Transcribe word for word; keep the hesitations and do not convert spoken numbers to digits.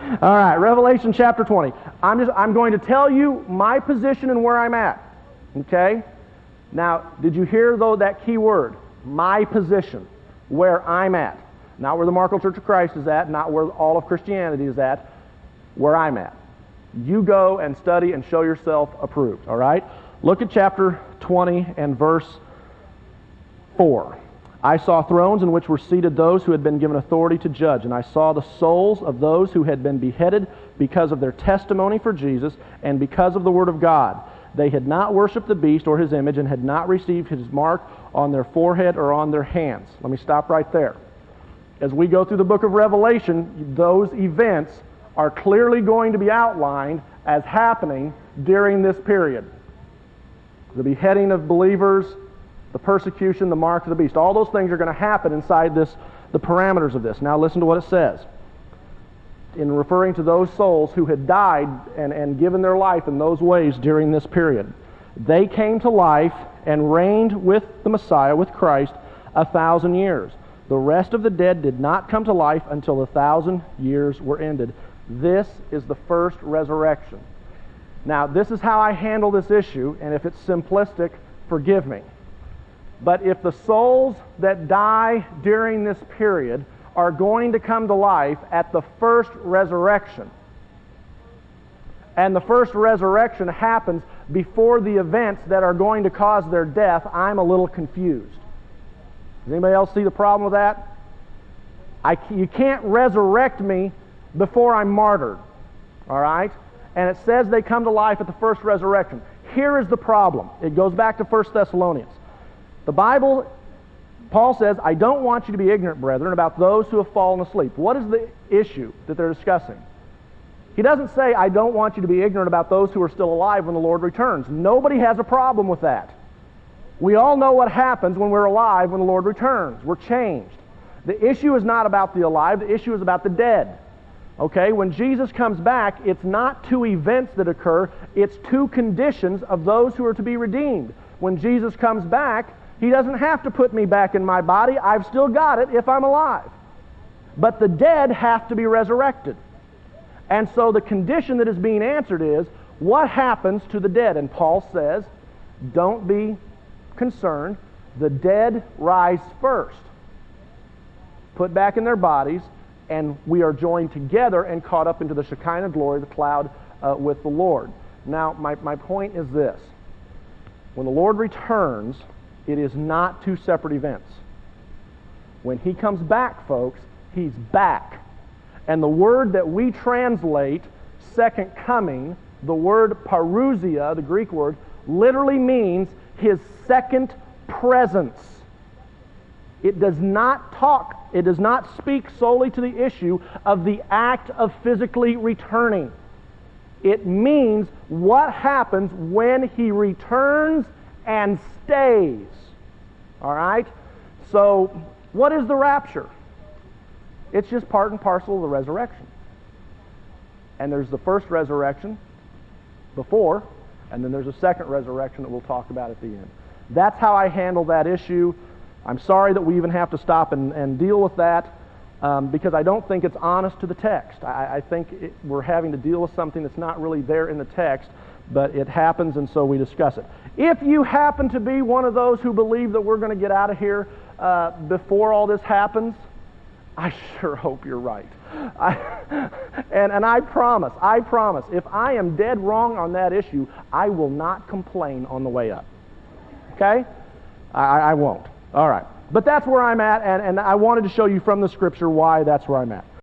All right, Revelation chapter twenty. I'm just I'm going to tell you my position and where I'm at. Okay? Now, did you hear though that key word? My position, where I'm at. Not where the Markle Church of Christ is at, not where all of Christianity is at, where I'm at. You go and study and show yourself approved, all right? Look at chapter twenty and verse four. I saw thrones in which were seated those who had been given authority to judge, and I saw the souls of those who had been beheaded because of their testimony for Jesus and because of the word of God. They had not worshipped the beast or his image and had not received his mark on their forehead or on their hands. Let me stop right there. As we go through the book of Revelation, those events are clearly going to be outlined as happening during this period. The beheading of believers, the persecution, the mark of the beast. All those things are going to happen inside this, the parameters of this. Now listen to what it says. In referring to those souls who had died and, and given their life in those ways during this period. They came to life and reigned with the Messiah, with Christ, a thousand years. The rest of the dead did not come to life until the thousand years were ended. This is the first resurrection. Now, this is how I handle this issue, and if it's simplistic, forgive me. But if the souls that die during this period are going to come to life at the first resurrection, and the first resurrection happens before the events that are going to cause their death, I'm a little confused. Does anybody else see the problem with that? I, you can't resurrect me before I'm martyred, all right? And it says they come to life at the first resurrection. Here is the problem. It goes back to First Thessalonians. The Bible, Paul says, I don't want you to be ignorant, brethren, about those who have fallen asleep. What is the issue that they're discussing? He doesn't say, I don't want you to be ignorant about those who are still alive when the Lord returns. Nobody has a problem with that. We all know what happens when we're alive when the Lord returns. We're changed. The issue is not about the alive, the issue is about the dead. Okay, when Jesus comes back, it's not two events that occur, it's two conditions of those who are to be redeemed. When Jesus comes back, He doesn't have to put me back in my body. I've still got it if I'm alive. But the dead have to be resurrected. And so the condition that is being answered is, what happens to the dead? And Paul says, don't be concerned. The dead rise first, put back in their bodies, and we are joined together and caught up into the Shekinah glory, the cloud, uh, with the Lord. Now, my, my point is this. When the Lord returns, it is not two separate events. When He comes back, folks, He's back. And the word that we translate second coming, the word parousia, the Greek word, literally means His second presence. It does not talk, it does not speak solely to the issue of the act of physically returning. It means what happens when He returns and stays. All right? So, what is the rapture? It's just part and parcel of the resurrection. And there's the first resurrection before, and then there's a second resurrection that we'll talk about at the end. That's how I handle that issue. I'm sorry that we even have to stop and, and deal with that um, because I don't think it's honest to the text. I, I think it, we're having to deal with something that's not really there in the text, but it happens, and so we discuss it. If you happen to be one of those who believe that we're going to get out of here uh, before all this happens, I sure hope you're right. I, and, and I promise, I promise, if I am dead wrong on that issue, I will not complain on the way up. Okay? I, I won't. All right. But that's where I'm at, and, and I wanted to show you from the Scripture why that's where I'm at.